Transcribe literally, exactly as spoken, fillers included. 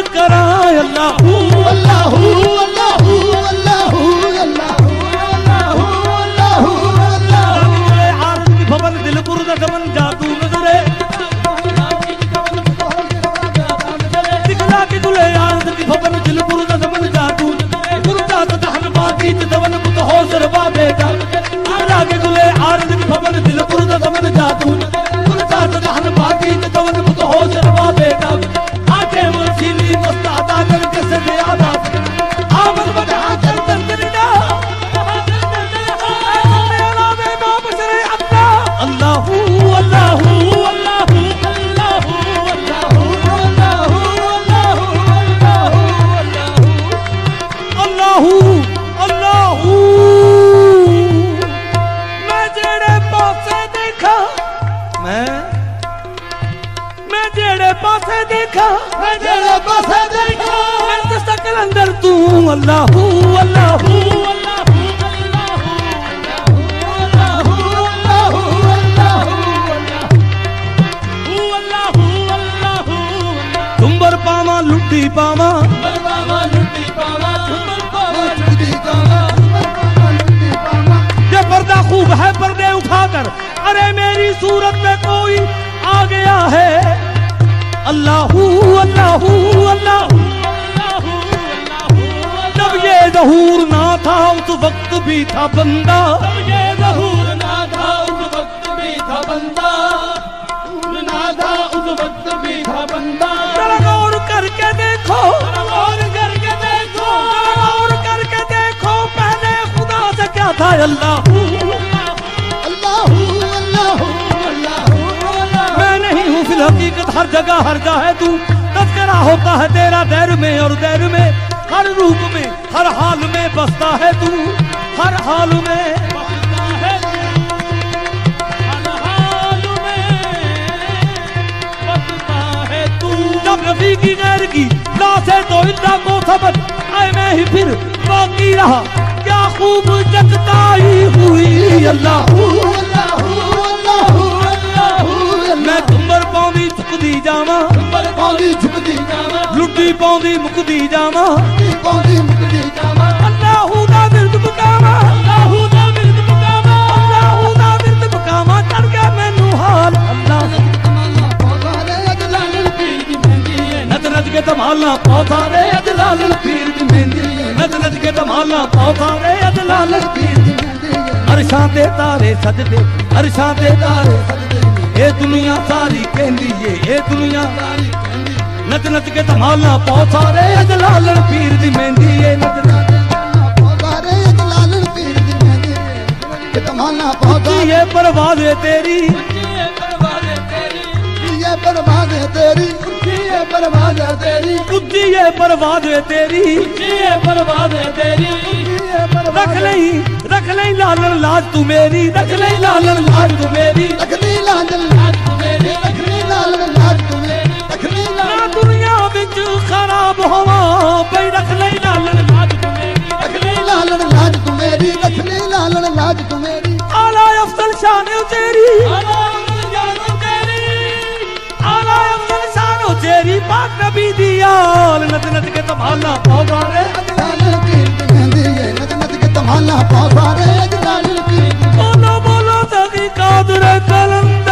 करा अल्लाहू अल्लाहू अल्लाहू अल्लाहू अल्लाहू अल्लाहू अल्लाहू अल्लाहू आरज़ की भवन दिल पुरद दमन जादू नजरे दिखला के दुले आरज़ की भवन दिल पुरद दमन जादू पुरदा तहन बाती दवन पुत हो सरबा बेटा दिखला के दुले आरज़ की भवन दिल पुरद दमन जादू पुरदा तहन बाती दवन पुत हो सरबा बेटा आके वसीली मुस्तादा करके से आदा आमद बजा कर तंदरिना अल्लाहू अल्लाहू अल्लाहू अल्लाहू अल्लाहू अल्लाहू अल्लाहू अल्लाहू मैं जेड़े पासे देखा मैं मैं जेड़े पासे देखा मैं जेड़े पासे देखा मैं दस्ता कलंदर तू अल्लाहू अल्लाहू अल्लाहू तुम्बर पावा लुटी पावा ये पर्दा खूब है पर्दे उठाकर अरे मेरी सूरत में कोई आ गया है अल्लाहू अल्लाहू अल्लाहू जब ये ज़हूर ना था उस वक्त भी था बंदा जब ये ज़हूर ना था उस वक्त भी था बंदा ना था उस वक्त भी था बंदा जरा गौर करके देखो गौर करके देखो गौर करके देखो पहले खुदा से क्या था अल्लाहू अल्लाहू अल्लाहू अल्लाहू मैं नहीं हूँ फिल हकीकत हर जगह हर जगह तू तज़किरा होता है तेरा दैर में और दैर में हर रूप में हर हाल में बसता है तू हर हाल में बसता है हर हाल में बसता है तू जब नबी की गैर की लाशे तो इल्ला को समझ आए मैं ही फिर बाकी रहा क्या खूब जगताई हुई अल्लाहू अल्लाहू अल्लाहू अल्लाहू मैं तुम्बर पाँदी झुकदी जावा पर पौंदी झुकदी जावा लुटी पाँदी मुकदी जावा पौंदी मुकदी जावा अल्लाहू दा बिरद बकावा अल्लाहू दा बिरद बकावा अल्लाहू दा बिरद बकावा चढ़ गया मैनू हाल अल्लाह नच नच के धमाला पौधा रे अजलाल पीर दी मेहंदी नच नच के धमाला पौधा रे अजलाल पीर दी अरशां ते तारे सजदे अरशां ते तारे ये दुनिया सारी कहंदी ये ये दुनिया सारी कहंदी नच नच के धमाला पौधा रे अजलाल पीर दी मेहंदी ये नच नच रे अजलाल पीर दी मेहंदी के तमाना पौधा ये परवाज़ है तेरी ये परवाज़ है तेरी ये परवाज़ है तेरी ये परवाज़ है तेरी बुद्धि ये परवाज़ है तेरी ये परवाज़ है तेरी रख नहीं रख नहीं लालन लाज तू मेरी रख नहीं लालन लाज तू मेरी रखनी लालन लाज तू मेरी रखनी लालन लाज तू मेरी रखनी ना लालन दुनिया विच खराब होवा भाई रख नहीं लालन लाज तू मेरी रखनी लालन लाज तू मेरी रखनी लालन लाज तू मेरी आला अफसल शान तेरी आला जानो तेरी आला अफसल शान तेरी पाक नबी दी आल नच नच के तमाला पौधा रे अजलाल पीर दी मेहंदी ये नच नच के तमाना पौधा रे अजलाल पीर दी बोलो बोलो सगी कादर कलंदर